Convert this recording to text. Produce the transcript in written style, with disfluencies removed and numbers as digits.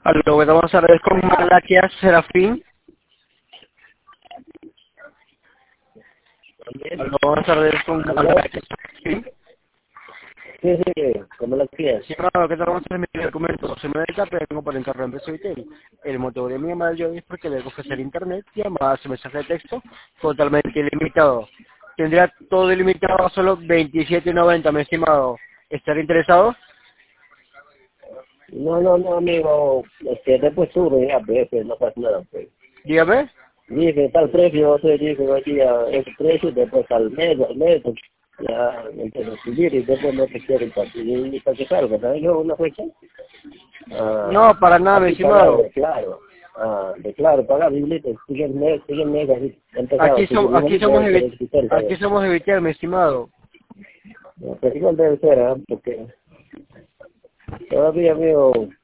Aló, buenas tardes con Malaquia Serafín. Aló, buenas tardes con Malaquia Serafín. Sí, sí, ¿cómo lo quieres? Sí, claro, ¿qué tal? Vamos a mi documento. Se me dedica, pero tengo por internet en Vitel. El motivo de mi llamada de hoy es porque le dejo ofrecer internet, llamadas, mensaje de texto, totalmente ilimitado. Tendría todo ilimitado a solo 27.90, mi estimado. ¿Estar interesado? No, amigo, después sube ya, pues, no pasa nada, pues. Dígame. Dije, tal precio, dije, aquí a ese precio, después al mes, pues, ya, empiezo a subir y después no te quieren para que salga, ¿sabes? Yo una fecha, No, para nada, mi aquí pagar, estimado. declaro, pagar, y sigue el mes, así, empezaba Aquí, a subir, aquí igualito somos debe ser el criterio, aquí ¿sabes? somos de Vitel, mi estimado. Pero igual debe ser, ¿ah? Porque todavía, amigo,